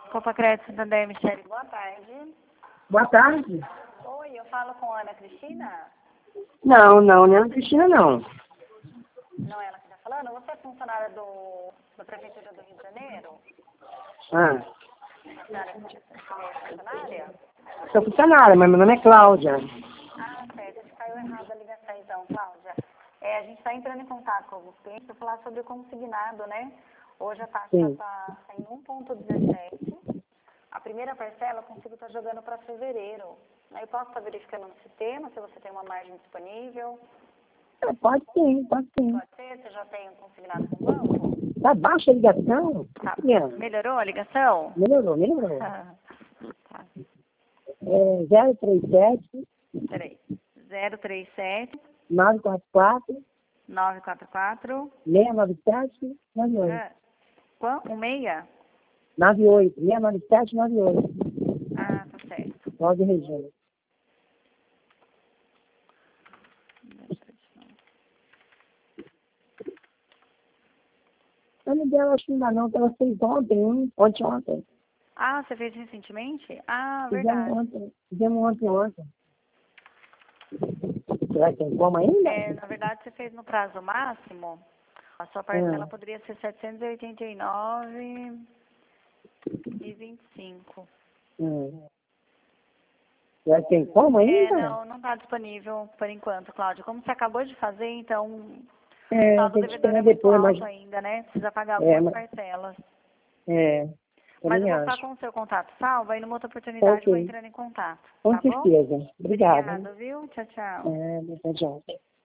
Copa Crédito Santander, Michele, boa tarde. Boa tarde. Oi, eu falo com a Ana Cristina? Não é Ana Cristina, não. Não é ela que está falando? Você é funcionária da Prefeitura do Rio de Janeiro? Ah, A senhora é funcionária? sou funcionária, mas meu nome é Cláudia. Ah, certo. Acho que caiu errado a ligação então, Cláudia. A gente está entrando em contato com alguns clientes para falar sobre o consignado, né? Hoje a taxa Sim. está em 1,17. A primeira parcela eu consigo estar jogando para fevereiro. Aí eu posso estar verificando no sistema se você tem uma margem disponível. Pode sim, pode sim. Pode ser? Você já tem um consignado com o banco? Tá baixa a ligação? Tá. Minha, Melhorou a ligação? melhorou. Tá. 037 Peraí. 037 944 944 697 98. Quanto? 16? 98, 697 98. Ah, tá certo. Cláudia Regina. Eu não dei, acho que ainda não, que ela fez ontem, ontem. Ah, você fez recentemente? Ah, Fizemos verdade. ontem. Será que tem como ainda? Na verdade, você fez no prazo máximo. A sua parcela poderia ser 789,25. Será que tem como ainda? Não está disponível por enquanto, Cláudia. Como você acabou de fazer, então o saldo Tem que devedor é esperar muito depois, alto mas... ainda, né? Precisa pagar algumas parcelas. Mas eu Também vou ficar acho. com o seu contato salvo, aí numa outra Tá oportunidade eu vou ok. entrando em contato, Com tá bom? certeza. Obrigada. Obrigada, viu? Tchau, tchau. Tchau.